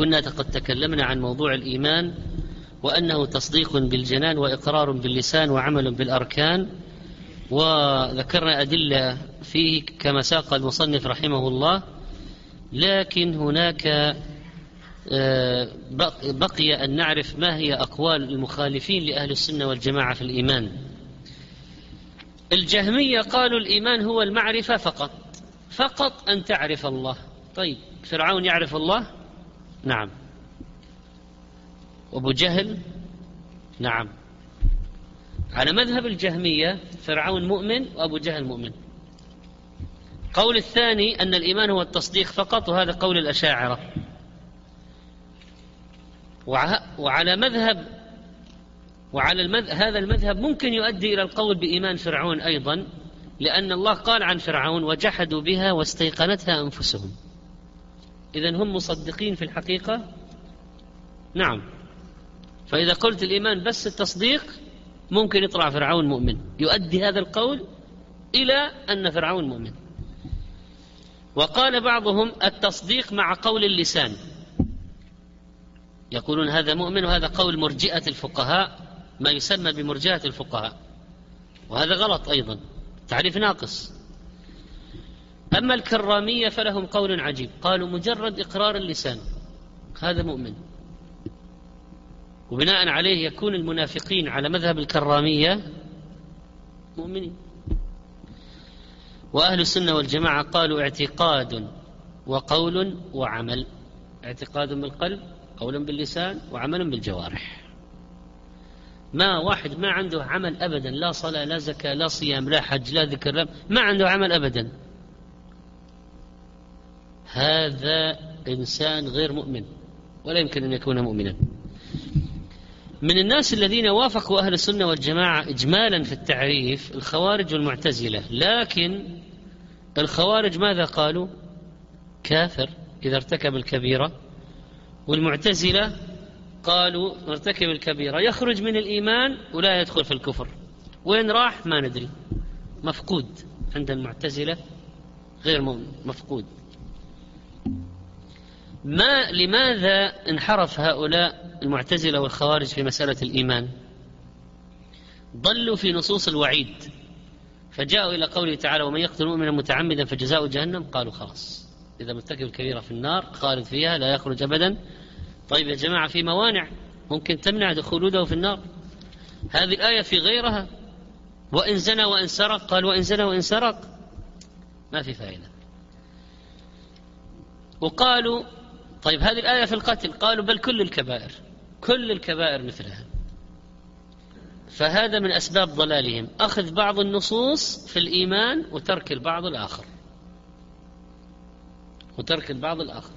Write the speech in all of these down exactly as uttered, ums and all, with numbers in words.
كنا قد تكلمنا عن موضوع الإيمان وأنه تصديق بالجنان وإقرار باللسان وعمل بالأركان، وذكرنا أدلة فيه كما ساق المصنف رحمه الله. لكن هناك بقي أن نعرف ما هي أقوال المخالفين لأهل السنة والجماعة في الإيمان. الجهمية قالوا الإيمان هو المعرفة فقط، فقط أن تعرف الله. طيب فرعون يعرف الله؟ نعم. وأبو جهل؟ نعم. على مذهب الجهمية فرعون مؤمن وأبو جهل مؤمن. قول الثاني أن الإيمان هو التصديق فقط، وهذا قول الأشاعرة. وعلى مذهب وعلى المذهب هذا المذهب ممكن يؤدي إلى القول بإيمان فرعون أيضا، لأن الله قال عن فرعون وجحدوا بها واستيقنتها أنفسهم. إذن هم مصدقين في الحقيقة؟ نعم. فإذا قلت الإيمان بس التصديق ممكن يطلع فرعون مؤمن، يؤدي هذا القول إلى أن فرعون مؤمن. وقال بعضهم التصديق مع قول اللسان، يقولون هذا مؤمن، وهذا قول مرجئة الفقهاء، ما يسمى بمرجئة الفقهاء، وهذا غلط أيضا، تعريف ناقص. أما الكرامية فلهم قول عجيب، قالوا مجرد إقرار اللسان هذا مؤمن، وبناء عليه يكون المنافقين على مذهب الكرامية مؤمنين. وأهل السنة والجماعة قالوا اعتقاد وقول وعمل، اعتقاد بالقلب، قول باللسان، وعمل بالجوارح. ما واحد ما عنده عمل أبدا، لا صلاة لا زكاة لا صيام لا حج لا ذكر لا، ما عنده عمل أبدا، هذا إنسان غير مؤمن ولا يمكن أن يكون مؤمنا. من الناس الذين وافقوا أهل السنة والجماعة إجمالا في التعريف الخوارج والمعتزلة، لكن الخوارج ماذا قالوا؟ كافر إذا ارتكب الكبيرة، والمعتزلة قالوا ارتكب الكبيرة يخرج من الإيمان ولا يدخل في الكفر. وين راح ما ندري، مفقود عند المعتزلة، غير مفقود. ما لماذا انحرف هؤلاء المعتزلة والخوارج في مسألة الإيمان؟ ضلوا في نصوص الوعيد، فجاءوا إلى قوله تعالى ومن يقتل مؤمنا متعمدا فجزاؤه جهنم، قالوا خلاص إذا مرتكب الكبيرة في النار خالد فيها لا يخرج أبدا. طيب يا جماعة في موانع ممكن تمنع دخوله في النار، هذه الآية في غيرها، وإن زنى وإن سرق، قال وإن زنى وإن سرق، ما في فائدة. وقالوا طيب هذه الآية في القتل، قالوا بل كل الكبائر، كل الكبائر مثلها. فهذا من أسباب ضلالهم، أخذ بعض النصوص في الإيمان وترك البعض الآخر، وترك البعض الآخر.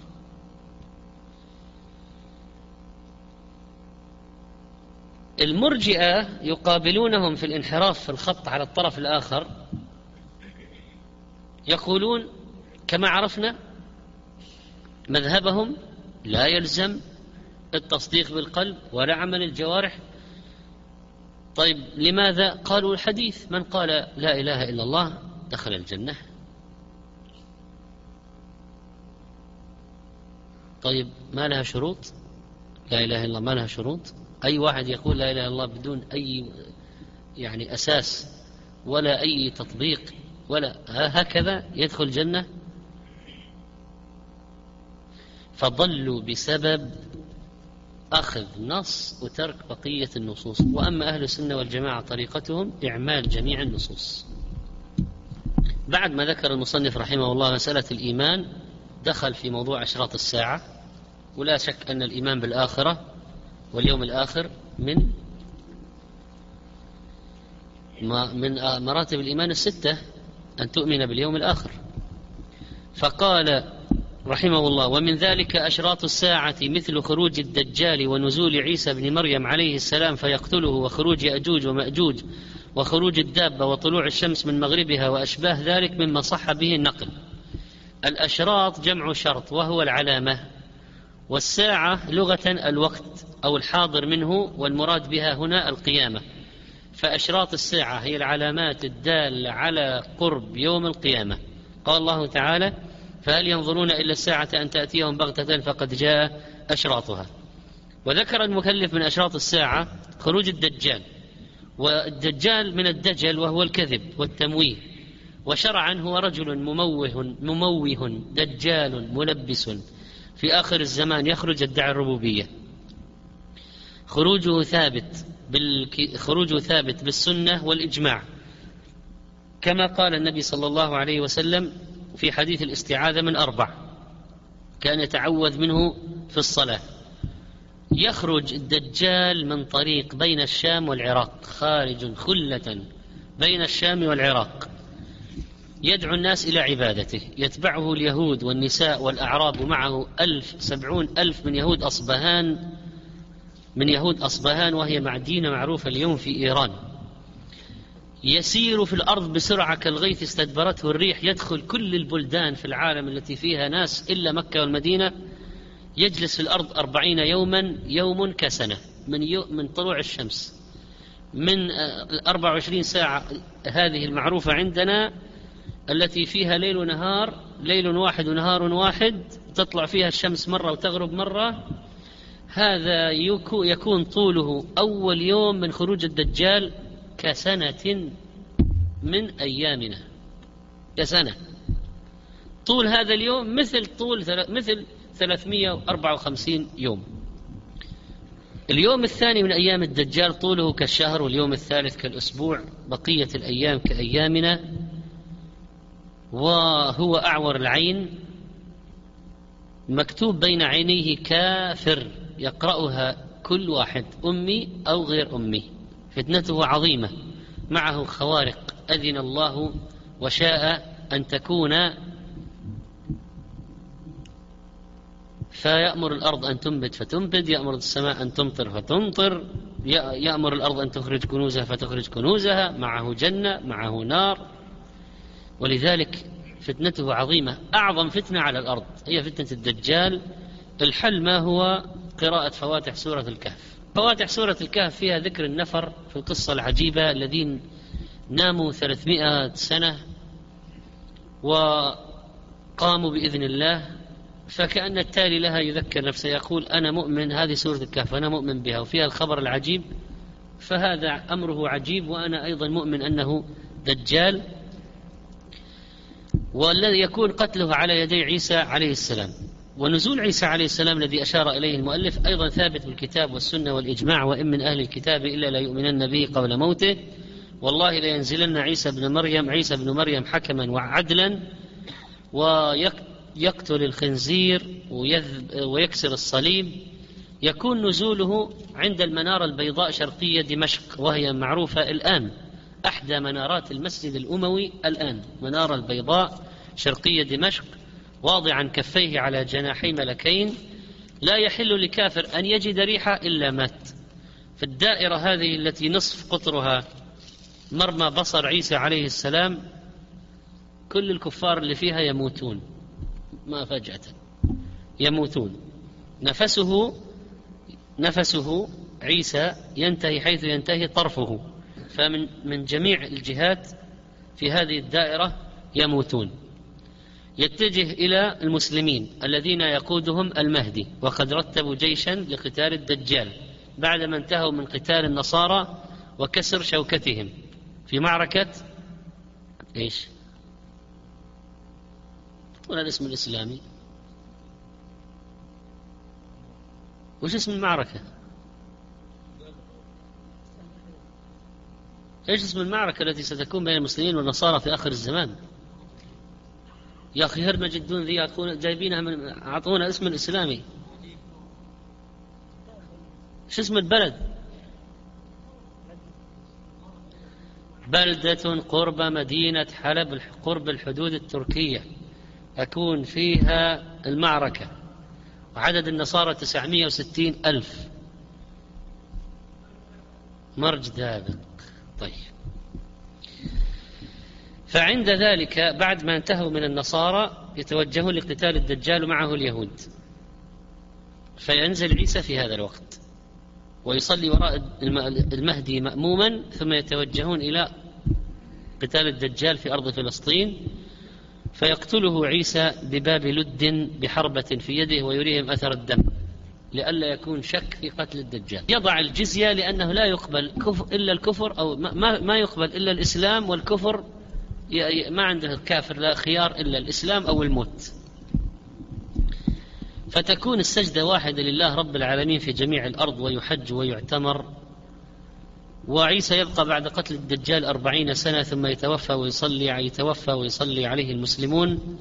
المرجئة يقابلونهم في الانحراف في الخط على الطرف الآخر، يقولون كما عرفنا مذهبهم لا يلزم التصديق بالقلب ولا عمل الجوارح. طيب لماذا؟ قالوا الحديث من قال لا إله إلا الله دخل الجنة. طيب ما لها شروط؟ لا إله إلا الله ما لها شروط؟ أي واحد يقول لا إله إلا الله بدون أي يعني أساس ولا أي تطبيق ولا هكذا يدخل الجنة؟ فضلوا بسبب أخذ نص وترك بقية النصوص. وأما أهل السنة والجماعة طريقتهم إعمال جميع النصوص. بعد ما ذكر المصنف رحمه الله مسألة الإيمان، دخل في موضوع أشراط الساعة. ولا شك أن الإيمان بالآخرة واليوم الآخر من من مراتب الإيمان الستة، أن تؤمن باليوم الآخر. فقال رحمه الله ومن ذلك أشراط الساعة مثل خروج الدجال ونزول عيسى بن مريم عليه السلام فيقتله، وخروج يأجوج ومأجوج، وخروج الدابة، وطلوع الشمس من مغربها، وأشباه ذلك مما صح به النقل. الأشراط جمع شرط وهو العلامة، والساعة لغة الوقت أو الحاضر منه، والمراد بها هنا القيامة. فأشراط الساعة هي العلامات الدالة على قرب يوم القيامة. قال الله تعالى فهل ينظرون إلا الساعة أن تأتيهم بغتة فقد جاء أشراطها. وذكر المكلف من أشراط الساعة خروج الدجال، والدجال من الدجل وهو الكذب والتمويه، وشرعا هو رجل مموه مموه دجال ملبس في آخر الزمان يخرج يدعي الربوبية. خروجه ثابت بالك... خروجه ثابت بالسنة والإجماع، كما قال النبي صلى الله عليه وسلم في حديث الاستعاذة من أربع كان يتعوذ منه في الصلاة. يخرج الدجال من طريق بين الشام والعراق، خارج خلة بين الشام والعراق، يدعو الناس إلى عبادته، يتبعه اليهود والنساء والأعراب، ومعه ألف سبعون ألف من يهود أصبهان من يهود أصبهان وهي مدينة معروفة اليوم في إيران. يسير في الأرض بسرعة كالغيث استدبرته الريح، يدخل كل البلدان في العالم التي فيها ناس إلا مكة والمدينة، يجلس في الأرض أربعين يوما، يوم كسنة من, يو من طلوع الشمس، من أربع وعشرين ساعة هذه المعروفة عندنا التي فيها ليل ونهار، ليل واحد ونهار واحد، تطلع فيها الشمس مرة وتغرب مرة. هذا يكون طوله أول يوم من خروج الدجال كسنة من أيامنا، كسنة. طول هذا اليوم مثل طول مثل ثلاثمائة وأربعة وخمسين يوم. اليوم الثاني من أيام الدجال طوله كالشهر، واليوم الثالث كالأسبوع، بقية الأيام كأيامنا. وهو أعور العين، مكتوب بين عينيه كافر، يقرأها كل واحد أمي أو غير أمي. فتنته عظيمة، معه خوارق أذن الله وشاء أن تكون، فيأمر الأرض أن تنبت فتنبت، يأمر السماء أن تمطر فتمطر، يأمر الأرض أن تخرج كنوزها فتخرج كنوزها، معه جنة معه نار. ولذلك فتنته عظيمة، أعظم فتنة على الأرض هي فتنة الدجال. الحل ما هو؟ قراءة فواتح سورة الكهف. فواتح سورة الكهف فيها ذكر النفر في القصة العجيبة الذين ناموا ثلاثمائة سنة وقاموا بإذن الله، فكأن التالي لها يذكر نفسه يقول أنا مؤمن، هذه سورة الكهف أنا مؤمن بها وفيها الخبر العجيب، فهذا أمره عجيب وأنا أيضا مؤمن أنه دجال، والذي يكون قتله على يدي عيسى عليه السلام. ونزول عيسى عليه السلام الذي أشار إليه المؤلف أيضا ثابت بالكتاب والسنة والإجماع، وإن من أهل الكتاب إلا لا يؤمنن به قبل موته، والله لينزلن عيسى بن مريم عيسى بن مريم حكما وعدلا، ويقتل الخنزير ويكسر الصليب. يكون نزوله عند المنارة البيضاء شرقية دمشق، وهي معروفة الآن، أحدى منارات المسجد الأموي الآن، منارة البيضاء شرقية دمشق، واضعا كفيه على جناحي ملكين، لا يحل لكافر أن يجد ريحة إلا مات. في الدائرة هذه التي نصف قطرها مرمى بصر عيسى عليه السلام، كل الكفار اللي فيها يموتون، ما فجأة يموتون. نفسه نفسه عيسى ينتهي حيث ينتهي طرفه، فمن من جميع الجهات في هذه الدائرة يموتون. يتجه إلى المسلمين الذين يقودهم المهدي، وقد رتبوا جيشا لقتال الدجال بعدما انتهوا من قتال النصارى وكسر شوكتهم في معركة إيش؟ ولا الاسم الإسلامي؟ وش اسم المعركة؟ إيش اسم المعركة التي ستكون بين المسلمين والنصارى في آخر الزمان؟ يا أخي هرمج الدون ذي جايبينها من أعطونا اسم الإسلامي. شو اسم البلد؟ بلدة قرب مدينة حلب قرب الحدود التركية، أكون فيها المعركة، وعدد النصارى تسعمائة وستين ألف. مرج دابق. طيب، فعند ذلك بعد ما انتهوا من النصارى يتوجهون لقتال الدجال ومعه اليهود، فينزل عيسى في هذا الوقت ويصلي وراء المهدي مأموما، ثم يتوجهون إلى قتال الدجال في أرض فلسطين. فيقتله عيسى بباب لد بحربة في يده ويريهم أثر الدم لئلا يكون شك في قتل الدجال. يضع الجزية لأنه لا يقبل كفر إلا الكفر، أو ما, ما يقبل إلا الإسلام، والكفر ما عنده الكافر لا خيار إلا الإسلام أو الموت. فتكون السجدة واحدة لله رب العالمين في جميع الأرض، ويحج ويعتمر. وعيسى يبقى بعد قتل الدجال أربعين سنة ثم يتوفى ويصلي يتوفى ويصلي عليه المسلمون.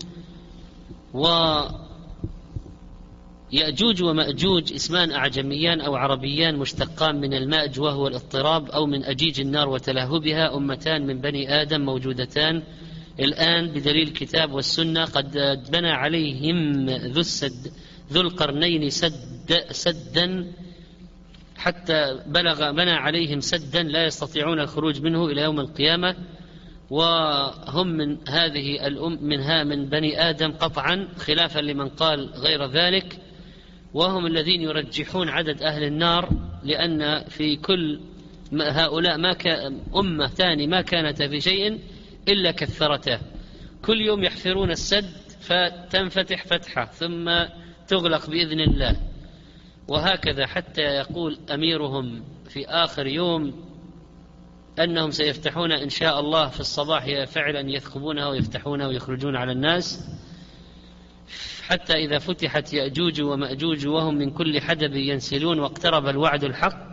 ويأجوج ومأجوج اسمان أعجميان أو عربيان مشتقان من المأج وهو الاضطراب، أو من أجيج النار وتلهبها، أمتان من بني آدم موجودتان الآن بدليل الكتاب والسنة. قد بنى عليهم ذو السد ذو القرنين سد سدا حتى بلغ بنى عليهم سدا لا يستطيعون الخروج منه إلى يوم القيامة، وهم من هذه الأم منها من بني آدم قطعا، خلافا لمن قال غير ذلك. وهم الذين يرجحون عدد أهل النار، لأن في كل هؤلاء ما كان أمة ثاني ما كانت في شيء إلا كثرته. كل يوم يحفرون السد فتنفتح فتحة ثم تغلق بإذن الله، وهكذا حتى يقول أميرهم في آخر يوم أنهم سيفتحون إن شاء الله في الصباح فعلا يثقبونها ويفتحونها ويخرجون على الناس، حتى إذا فتحت يأجوج ومأجوج وهم من كل حدب ينسلون واقترب الوعد الحق.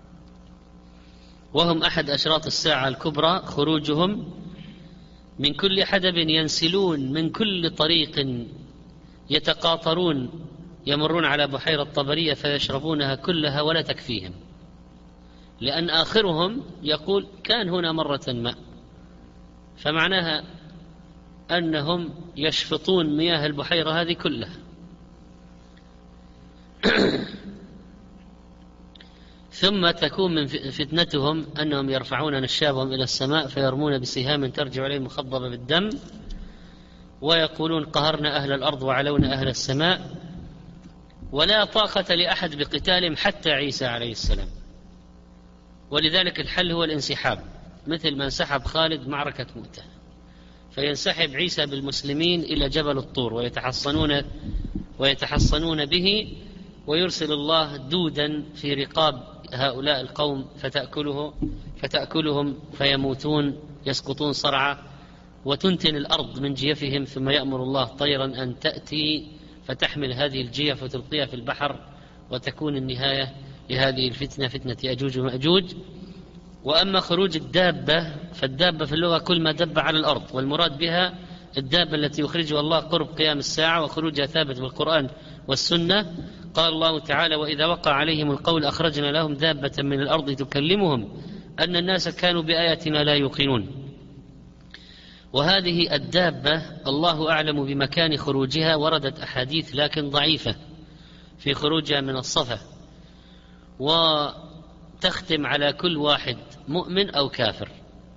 وهم أحد أشراط الساعة الكبرى، خروجهم من كل حدب ينسلون من كل طريق يتقاطرون، يمرون على بحيرة طبرية فيشربونها كلها ولا تكفيهم، لأن آخرهم يقول كان هنا مرة ما، فمعناها أنهم يشفطون مياه البحيرة هذه كلها. ثم تكون من فتنتهم أنهم يرفعون نشابهم إلى السماء فيرمون بسهام ترجع عليهم مخضبة بالدم، ويقولون قهرنا أهل الأرض وعلونا أهل السماء، ولا طاقة لأحد بقتالهم حتى عيسى عليه السلام. ولذلك الحل هو الانسحاب، مثل ما انسحب خالد معركة مؤتة، فينسحب عيسى بالمسلمين إلى جبل الطور ويتحصنون ويتحصنون به، ويرسل الله دودا في رقاب هؤلاء القوم فتأكله فتأكلهم فيموتون يسقطون صرعى، وتنتن الأرض من جيفهم، ثم يأمر الله طيرا أن تأتي فتحمل هذه الجيف وتلقيها في البحر، وتكون النهاية لهذه الفتنة فتنة يأجوج ومأجوج. وأما خروج الدابة فالدابة في اللغة كل ما دب على الأرض، والمراد بها الدابة التي يخرجها الله قرب قيام الساعة، وخروجها ثابت بالقرآن والسنة. قال الله تعالى وإذا وقع عليهم القول أخرجنا لهم دابة من الأرض تكلمهم أن الناس كانوا بآياتنا لا يوقنون. وهذه الدابة الله أعلم بمكان خروجها، وردت أحاديث لكن ضعيفة في خروجها من الصفا، وتختم على كل واحد مؤمن أو كافر.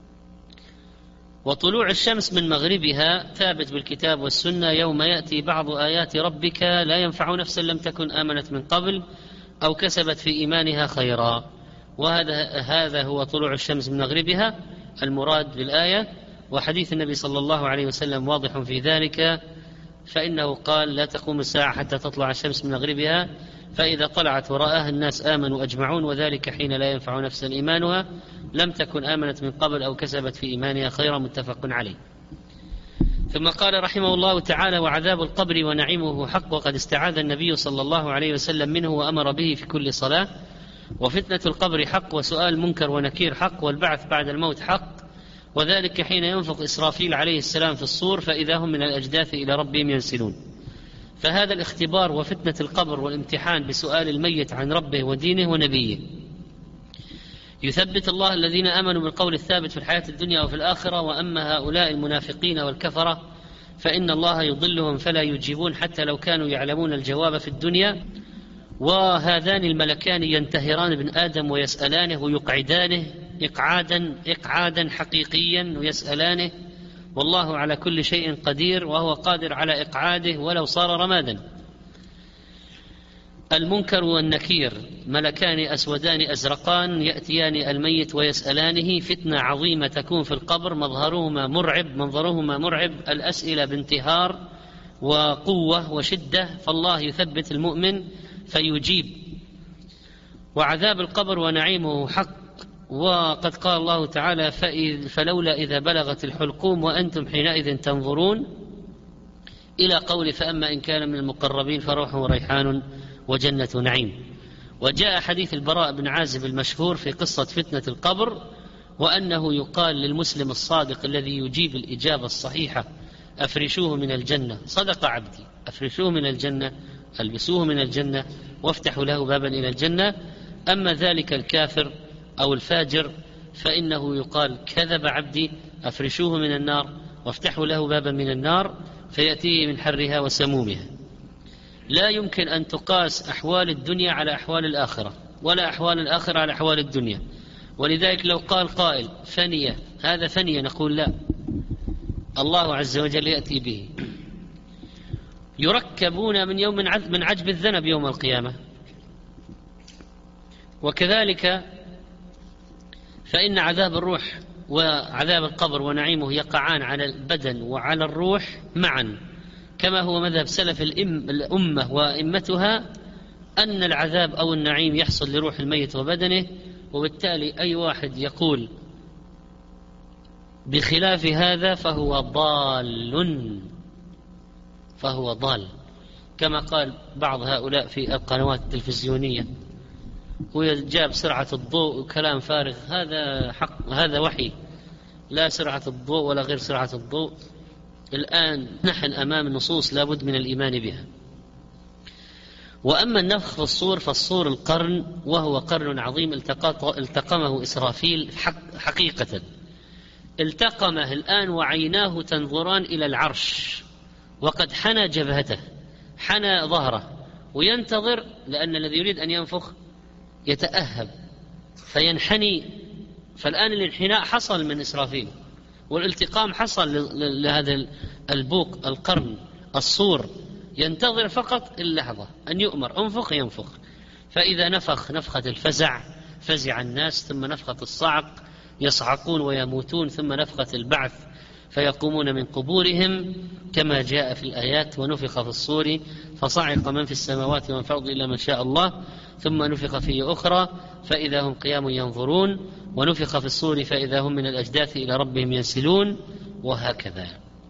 وطلوع الشمس من مغربها ثابت بالكتاب والسنة، يوم يأتي بعض آيات ربك لا ينفع نفسا لم تكن آمنت من قبل أو كسبت في إيمانها خيرا. وهذا هذا هو طلوع الشمس من مغربها المراد بالآية، وحديث النبي صلى الله عليه وسلم واضح في ذلك، فإنه قال لا تقوم الساعة حتى تطلع الشمس من مغربها، فإذا طلعت ورآها الناس آمنوا أجمعون، وذلك حين لا ينفع نفسا إيمانها لم تكن آمنت من قبل أو كسبت في إيمانها خيرا، متفق عليه. ثم قال رحمه الله تعالى وعذاب القبر ونعيمه حق، وقد استعاذ النبي صلى الله عليه وسلم منه وأمر به في كل صلاة. وفتنة القبر حق، وسؤال منكر ونكير حق، والبعث بعد الموت حق، وذلك حين ينفخ إسرافيل عليه السلام في الصور فإذا هم من الأجداث إلى ربهم ينسلون. فهذا الاختبار وفتنة القبر والامتحان بسؤال الميت عن ربه ودينه ونبيه. يثبت الله الذين آمنوا بالقول الثابت في الحياة الدنيا وفي الآخرة، وأما هؤلاء المنافقين والكفرة فإن الله يضلهم فلا يجيبون حتى لو كانوا يعلمون الجواب في الدنيا. وهذان الملكان ينتهران ابن آدم ويسألانه ويقعدانه إقعادا إقعادا حقيقيا ويسألانه، والله على كل شيء قدير، وهو قادر على إقعاده ولو صار رمادا. المنكر والنكير ملكان أسودان أزرقان يأتيان الميت ويسألانه، فتنة عظيمة تكون في القبر، مظهرهما مرعب منظرهما مرعب، الأسئلة بانتهار وقوة وشدة، فالله يثبت المؤمن فيجيب. وعذاب القبر ونعيمه حق، وقد قال الله تعالى: فلولا إذا بلغت الحلقوم وأنتم حينئذ تنظرون، إلى قول: فأما إن كان من المقربين فروح وريحان وجنة نعيم. وجاء حديث البراء بن عازب المشهور في قصة فتنة القبر، وأنه يقال للمسلم الصادق الذي يجيب الإجابة الصحيحة: أفرشوه من الجنة، صدق عبدي، أفرشوه من الجنة، ألبسوه من الجنة، وافتحوا له بابا إلى الجنة. أما ذلك الكافر أو الفاجر فإنه يقال: كذب عبدي، أفرشوه من النار وافتحوا له بابا من النار فيأتيه من حرها وسمومها. لا يمكن أن تقاس أحوال الدنيا على أحوال الآخرة، ولا أحوال الآخرة على أحوال الدنيا. ولذلك لو قال قائل: فنية، هذا فنية، نقول لا، الله عز وجل يأتي به. يركبون من يوم من عجب الذنب يوم القيامة. وكذلك فإن عذاب الروح وعذاب القبر ونعيمه يقعان على البدن وعلى الروح معا، كما هو مذهب سلف الأمة وأئمتها، أن العذاب أو النعيم يحصل لروح الميت وبدنه. وبالتالي أي واحد يقول بخلاف هذا فهو ضال، فهو ضال، كما قال بعض هؤلاء في القنوات التلفزيونية، وجاب سرعة الضوء وكلام فارغ. هذا حق، هذا وحي، لا سرعة الضوء ولا غير سرعة الضوء. الآن نحن أمام نصوص لا بد من الإيمان بها. وأما النفخ في الصور فالصور القرن، وهو قرن عظيم التقمه إسرافيل حقيقة، التقمه الآن وعيناه تنظران إلى العرش، وقد حنى جبهته، حنى ظهره، وينتظر، لأن الذي يريد أن ينفخ يتأهب فينحني. فالآن الانحناء حصل من إسرافيل، والالتقام حصل لهذا البوق القرن الصور، ينتظر فقط اللحظة أن يؤمر: انفخ، ينفخ. فإذا نفخ نفخة الفزع فزع الناس، ثم نفخة الصعق يصعقون ويموتون، ثم نفخة البعث فيقومون من قبورهم كما جاء في الآيات: ونفخ في الصور فصعق من في السماوات ومن في الأرض إلا من شاء الله، ثم نفخ فيه أخرى فإذا هم قيام ينظرون، ونفخ في الصور فإذا هم من الأجداث إلى ربهم ينسلون، وهكذا.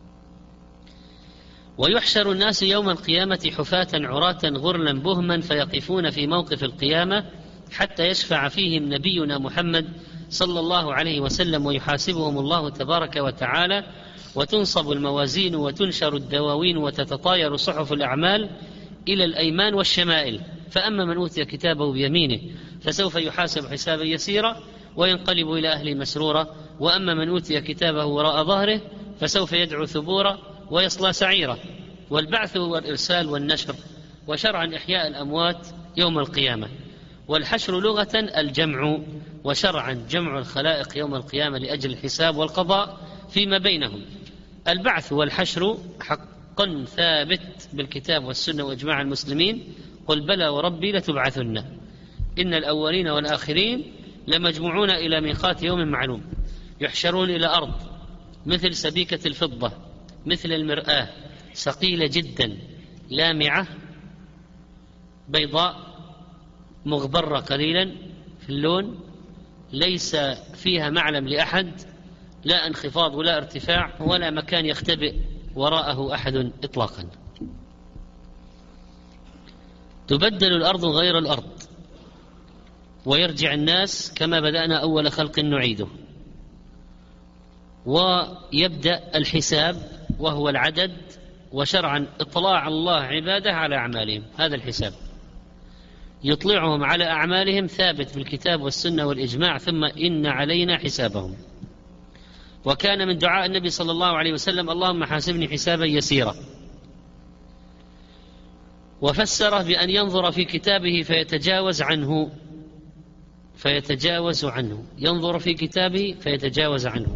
ويحشر الناس يوم القيامة حفاة عراة غرلا بهما، فيقفون في موقف القيامة حتى يشفع فيهم نبينا محمد صلى الله عليه وسلم، ويحاسبهم الله تبارك وتعالى، وتنصب الموازين وتنشر الدواوين وتتطاير صحف الأعمال إلى الأيمان والشمائل. فأما من أوتي كتابه بيمينه فسوف يحاسب حسابا يسيرا وينقلب إلى أهله مسرورا، وأما من أوتي كتابه وراء ظهره فسوف يدعو ثبورا ويصلى سعيرا. والبعث هو الإرسال والنشر، وشرعا إحياء الأموات يوم القيامة. والحشر لغة الجمع، وشرعا جمع الخلائق يوم القيامة لأجل الحساب والقضاء فيما بينهم. البعث والحشر حق ثابت بالكتاب والسنة وإجماع المسلمين: قل بلى وربي لتبعثن، إن الأولين والآخرين لمجموعون إلى ميقات يوم معلوم. يحشرون إلى أرض مثل سبيكة الفضة، مثل المرآة، ثقيلة جدا، لامعة، بيضاء، مغبرة قليلا في اللون، ليس فيها معلم لأحد، لا انخفاض ولا ارتفاع ولا مكان يختبئ وراءه أحد إطلاقا. تبدل الأرض غير الأرض، ويرجع الناس كما بدأنا أول خلق نعيده، ويبدأ الحساب وهو العدد، وشرعا إطلاع الله عباده على أعمالهم. هذا الحساب يطلعهم على أعمالهم ثابت بالكتاب والسنة والإجماع، ثم إن علينا حسابهم. وكان من دعاء النبي صلى الله عليه وسلم: اللهم حاسبني حسابا يسيرا، وفسره بأن ينظر في كتابه فيتجاوز عنه فيتجاوز عنه ينظر في كتابه فيتجاوز عنه.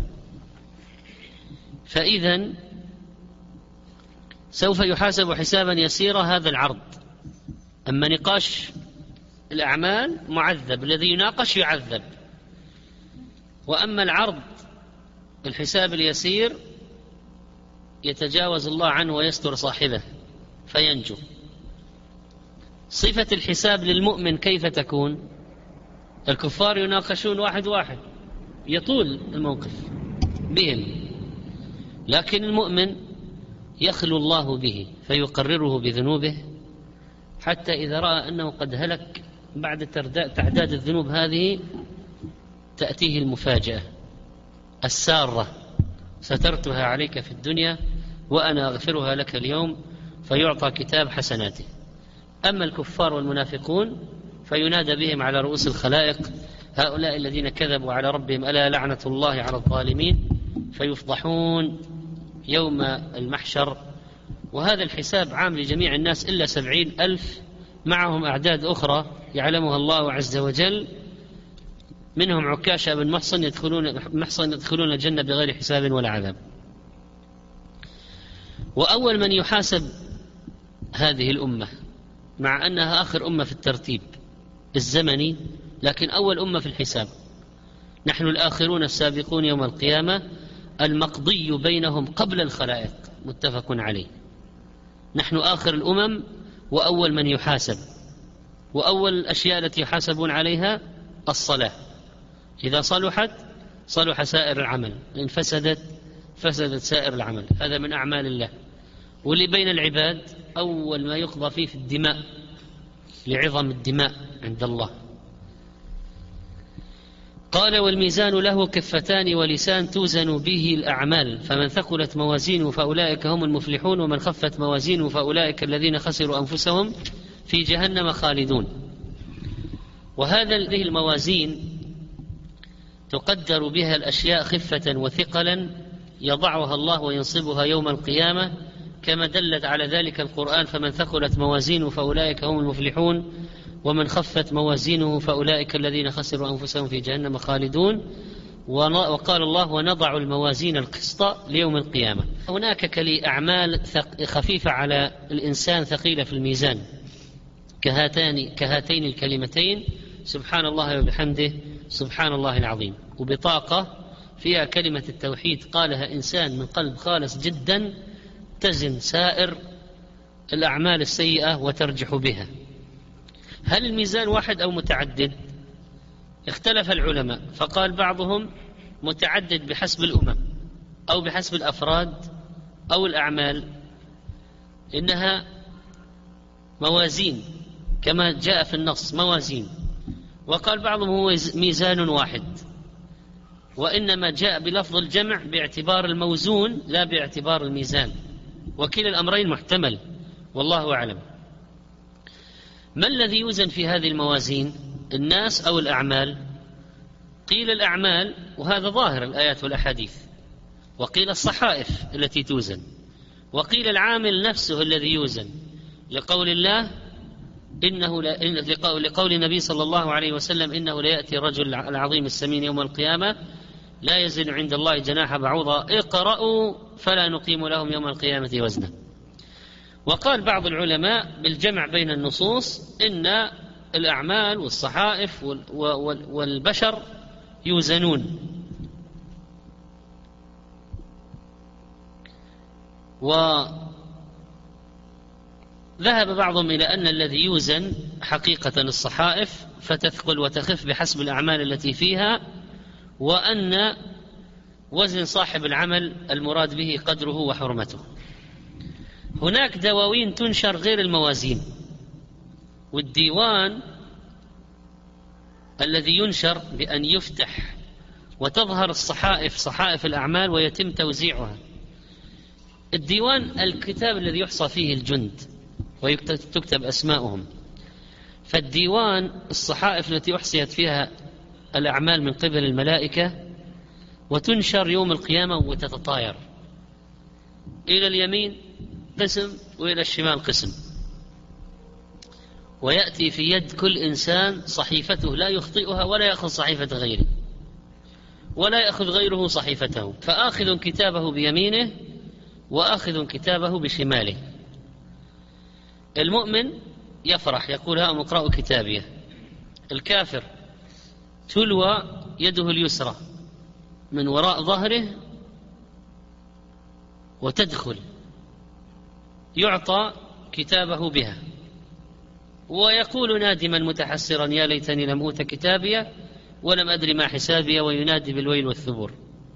فإذن سوف يحاسب حسابا يسيرا هذا العرض، أما نقاش الأعمال معذب، الذي يناقش يعذب. وأما العرض الحساب اليسير يتجاوز الله عنه ويستر صاحبه فينجو. صفة الحساب للمؤمن كيف تكون؟ الكفار يناقشون واحد واحد، يطول الموقف بهم، لكن المؤمن يخلو الله به فيقرره بذنوبه، حتى إذا رأى أنه قد هلك بعد تعداد الذنوب هذه تأتيه المفاجأة السارة: سترتها عليك في الدنيا وأنا أغفرها لك اليوم، فيعطى كتاب حسناته. أما الكفار والمنافقون فينادى بهم على رؤوس الخلائق: هؤلاء الذين كذبوا على ربهم ألا لعنة الله على الظالمين، فيفضحون يوم المحشر. وهذا الحساب عام لجميع الناس إلا سبعين ألف، معهم أعداد أخرى يعلمها الله عز وجل، منهم عكاشة بن محصن يدخلون, محصن يدخلون الجنة بغير حساب ولا عذاب. وأول من يحاسب هذه الأمة، مع أنها آخر أمة في الترتيب الزمني، لكن أول أمة في الحساب، نحن الآخرون السابقون يوم القيامة، المقضي بينهم قبل الخلائق، متفق عليه. نحن آخر الأمم وأول من يحاسب. وأول الأشياء التي يحاسبون عليها الصلاة، إذا صلحت صلح سائر العمل، إن فسدت فسدت سائر العمل. هذا من أعمال الله. واللي بين العباد أول ما يقضى فيه في الدماء، لعظم الدماء عند الله. قال: والميزان له كفتان ولسان توزن به الأعمال، فمن ثقلت موازينه فأولئك هم المفلحون، ومن خفت موازينه فأولئك الذين خسروا أنفسهم في جهنم خالدون. وهذه الموازين تقدر بها الأشياء خفة وثقلا، يضعها الله وينصبها يوم القيامة، كما دلت على ذلك القرآن: فمن ثقلت موازينه فأولئك هم المفلحون، ومن خفت موازينه فأولئك الذين خسروا أنفسهم في جهنم خالدون. وقال الله: ونضع الموازين القسط ليوم القيامة. هناك أعمال خفيفة على الإنسان ثقيلة في الميزان، كهاتين, كهاتين الكلمتين: سبحان الله وبحمده سبحان الله العظيم. وبطاقة فيها كلمة التوحيد قالها إنسان من قلب خالص جدا، تزن سائر الأعمال السيئة وترجح بها. هل الميزان واحد أو متعدد؟ اختلف العلماء، فقال بعضهم متعدد بحسب الأمم أو بحسب الأفراد أو الأعمال، إنها موازين كما جاء في النص، موازين. وقال بعضهم هو ميزان واحد، وإنما جاء بلفظ الجمع باعتبار الموزون لا باعتبار الميزان، وكلا الأمرين محتمل، والله أعلم. ما الذي يوزن في هذه الموازين؟ الناس أو الأعمال؟ قيل الأعمال، وهذا ظاهر الآيات والأحاديث، وقيل الصحائف التي توزن، وقيل العامل نفسه الذي يوزن، لقول الله إنه لا لقول النبي صلى الله عليه وسلم: إنه ليأتي الرجل العظيم السمين يوم القيامة لا يزن عند الله جناح بعوضة، اقرأوا فلا نقيم لهم يوم القيامة وزنا. وقال بعض العلماء بالجمع بين النصوص إن الأعمال والصحائف والبشر يوزنون. وذهب بعضهم إلى أن الذي يوزن حقيقة الصحائف، فتثقل وتخف بحسب الأعمال التي فيها، وأن وزن صاحب العمل المراد به قدره وحرمته. هناك دواوين تنشر غير الموازين، والديوان الذي ينشر بأن يفتح وتظهر الصحائف، صحائف الأعمال، ويتم توزيعها. الديوان الكتاب الذي يحصى فيه الجند ويكتب أسماؤهم، فالديوان الصحائف التي أحصيت فيها الأعمال من قبل الملائكة، وتنشر يوم القيامة وتتطاير إلى اليمين قسم وإلى الشمال قسم، ويأتي في يد كل إنسان صحيفته لا يخطئها ولا يأخذ صحيفة غيره، ولا يأخذ غيره صحيفته، فآخذ كتابه بيمينه وآخذ كتابه بشماله. المؤمن يفرح يقول ها اقرأوا كتابيه. الكافر تلوى يده اليسرى من وراء ظهره وتدخل يعطى كتابه بها، ويقول نادما متحسرا يا ليتني لم أوت كتابيه ولم أدري ما حسابيه، وينادي بالويل والثبور.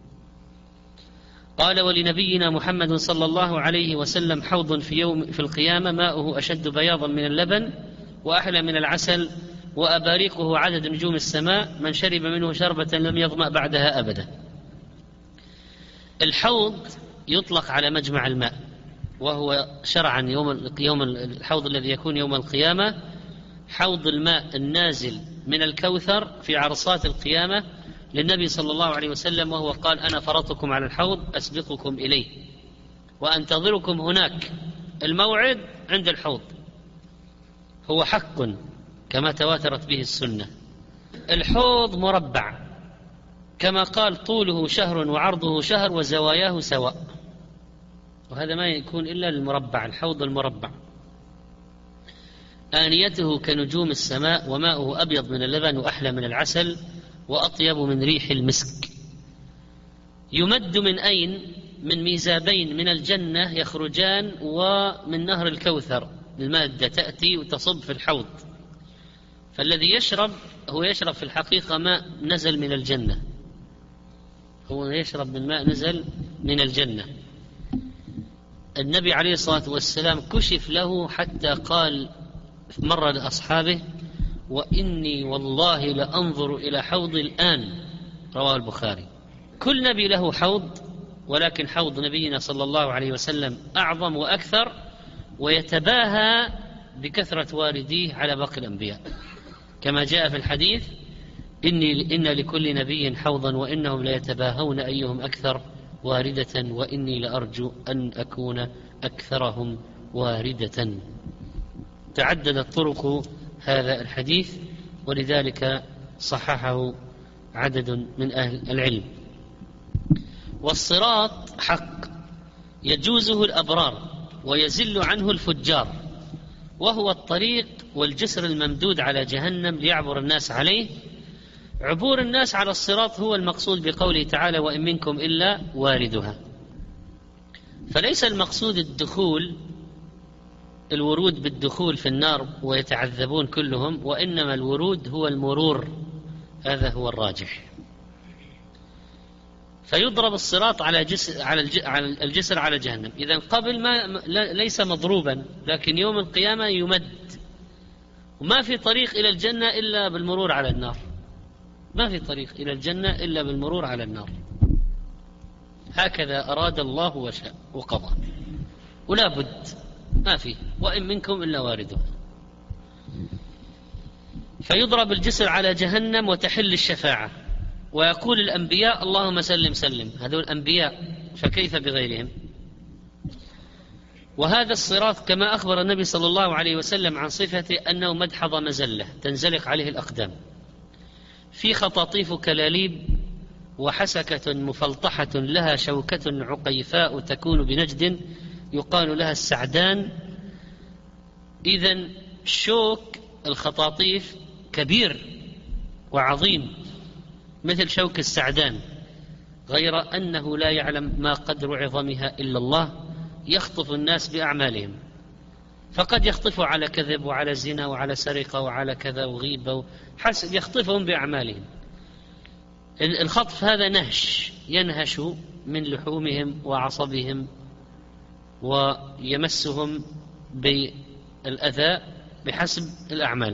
قال ولنبينا محمد صلى الله عليه وسلم حوض في يوم في القيامة ماؤه أشد بياضا من اللبن وأحلى من العسل وأباريقه عدد نجوم السماء، من شرب منه شربة لم يظمأ بعدها أبدا. الحوض يطلق على مجمع الماء، وهو شرعا يوم يوم الحوض الذي يكون يوم القيامة حوض الماء النازل من الكوثر في عرصات القيامة للنبي صلى الله عليه وسلم، وهو قال أنا فرطكم على الحوض أسبقكم إليه وأنتظركم هناك، الموعد عند الحوض. هو حق كما تواترت به السنة. الحوض مربع كما قال طوله شهر وعرضه شهر وزواياه سواء، وهذا ما يكون إلا للمربع، الحوض المربع. آنيته كنجوم السماء وماؤه أبيض من اللبن وأحلى من العسل وأطيب من ريح المسك. يمد من أين؟ من ميزابين من الجنة يخرجان، ومن نهر الكوثر المادة تأتي وتصب في الحوض، فالذي يشرب هو يشرب في الحقيقة ماء نزل من الجنة، هو يشرب من ماء نزل من الجنة. النبي عليه الصلاة والسلام كشف له حتى قال مرة لأصحابه وإني والله لأنظر إلى حوض الآن، رواه البخاري. كل نبي له حوض، ولكن حوض نبينا صلى الله عليه وسلم أعظم وأكثر، ويتباهى بكثرة وارديه على باقي الأنبياء، كما جاء في الحديث إني إن لكل نبي حوضا وإنهم ليتباهون أيهم أكثر واردة وإني لأرجو أن أكون أكثرهم واردة. تعددت طرق هذا الحديث، ولذلك صححه عدد من أهل العلم. والصراط حق يجوزه الأبرار ويزل عنه الفجار، وهو الطريق والجسر الممدود على جهنم ليعبر الناس عليه. عبور الناس على الصراط هو المقصود بقوله تعالى وإن منكم إلا واردها، فليس المقصود الدخول الورود بالدخول في النار ويتعذبون كلهم، وإنما الورود هو المرور، هذا هو الراجح. فيضرب الصراط على جسر على الجسر على جهنم، إذن قبل ما ليس مضروبا، لكن يوم القيامة يمد، وما في طريق إلى الجنة إلا بالمرور على النار، ما في طريق إلى الجنة إلا بالمرور على النار. هكذا أراد الله وشاء وقضى، ولا بد ما فيه وإن منكم إلا واردها. فيضرب الجسر على جهنم وتحل الشفاعة، ويقول الأنبياء اللهم سلم سلم، هذول الأنبياء فكيف بغيرهم. وهذا الصراط كما أخبر النبي صلى الله عليه وسلم عن صفته أنه مدحض مزلة تنزلق عليه الأقدام، في خطاطيف كلاليب وحسكة مفلطحة لها شوكة عقيفاء تكون بنجد يقال لها السعدان. إذن شوك الخطاطيف كبير وعظيم مثل شوك السعدان، غير أنه لا يعلم ما قدر عظمها إلا الله، يخطف الناس بأعمالهم، فقد يخطفوا على كذب وعلى زنا وعلى سرقة وعلى كذا وغيبة، حسب يخطفهم بأعمالهم. الخطف هذا نهش، ينهش من لحومهم وعصبهم ويمسهم بالأذى بحسب الأعمال.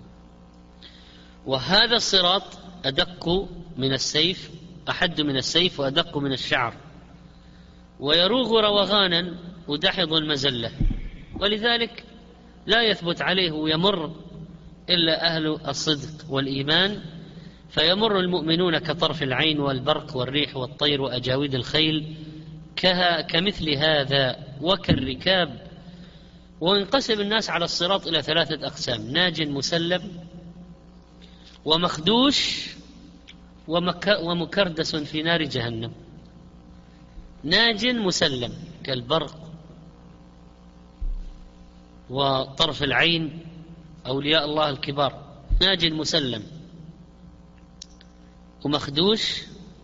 وهذا الصراط أدق من السيف، أحد من السيف وأدق من الشعر، ويروغ روغانا ودحض المزلة، ولذلك لا يثبت عليه ويمر إلا أهل الصدق والإيمان، فيمر المؤمنون كطرف العين والبرق والريح والطير وأجاويد الخيل كمثل هذا وكالركاب. وينقسم الناس على الصراط إلى ثلاثة أقسام: ناج مسلم ومخدوش ومكردس في نار جهنم. ناج مسلم كالبرق وطرف العين أولياء الله الكبار، ناج مسلم ومخدوش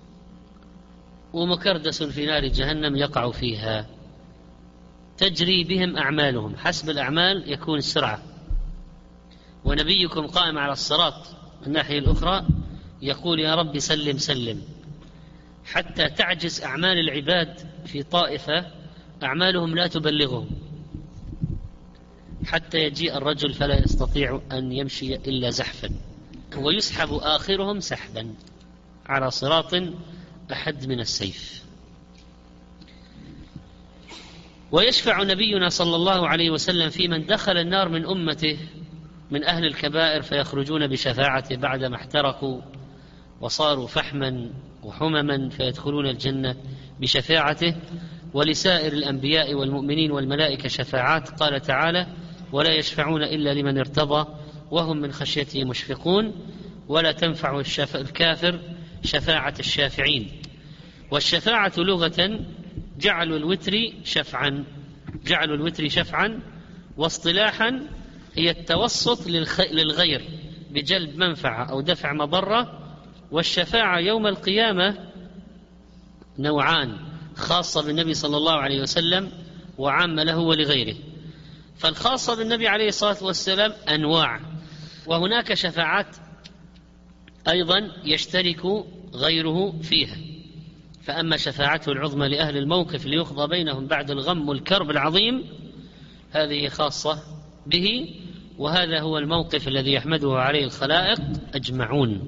ومكردس في نار جهنم يقع فيها، تجري بهم أعمالهم، حسب الأعمال يكون السرعة. ونبيكم قائم على الصراط من الناحية الأخرى يقول يا رب سلم سلم، حتى تعجز أعمال العباد في طائفة أعمالهم لا تبلغهم، حتى يجيء الرجل فلا يستطيع أن يمشي إلا زحفا، ويسحب آخرهم سحبا على صراط أحد من السيف. ويشفع نبينا صلى الله عليه وسلم في من دخل النار من أمته من أهل الكبائر فيخرجون بشفاعته بعدما احترقوا وصاروا فحما وحمما فيدخلون الجنة بشفاعته. ولسائر الأنبياء والمؤمنين والملائكة شفاعات، قال تعالى ولا يشفعون إلا لمن ارتضى وهم من خشيته مشفقون، ولا تنفع الكافر شفاعة الشافعين. والشفاعة لغة جعل الوتر شفعا، جعل الوتر شفعا، واصطلاحا هي التوسط للغير بجلب منفعة أو دفع مضرة. والشفاعة يوم القيامة نوعان، خاصة بالنبي صلى الله عليه وسلم وعامة له ولغيره. فالخاصة بالنبي عليه الصلاة والسلام أنواع، وهناك شفاعات أيضا يشترك غيره فيها. فأما شفاعته العظمى لأهل الموقف ليقضى بينهم بعد الغم والكرب العظيم، هذه خاصة به، وهذا هو الموقف الذي يحمده عليه الخلائق أجمعون.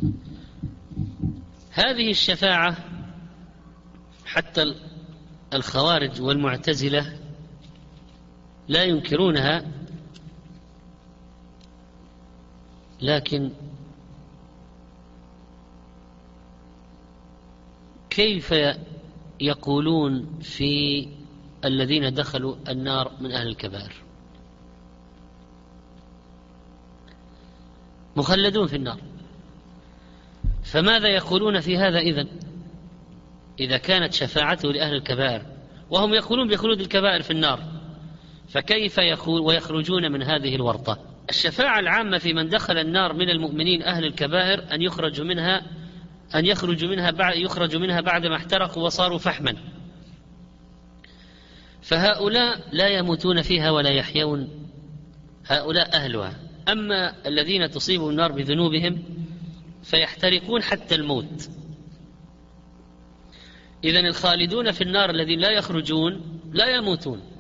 هذه الشفاعة حتى الخوارج والمعتزلة لا ينكرونها، لكن كيف يقولون في الذين دخلوا النار من أهل الكبائر؟ مخلدون في النار، فماذا يقولون في هذا إذن إذا كانت شفاعته لأهل الكبائر وهم يقولون بخلود الكبائر في النار؟ فكيف يقول ويخرجون من هذه الورطة؟ الشفاعة العامة في من دخل النار من المؤمنين أهل الكبائر أن يخرج منها أن يخرج منها بعد يخرج منها بعدما احترقوا وصاروا فحما، فهؤلاء لا يموتون فيها ولا يحيون، هؤلاء أهلها. أما الذين تصيبهم النار بذنوبهم فيحترقون حتى الموت. إذن الخالدون في النار الذين لا يخرجون لا يموتون،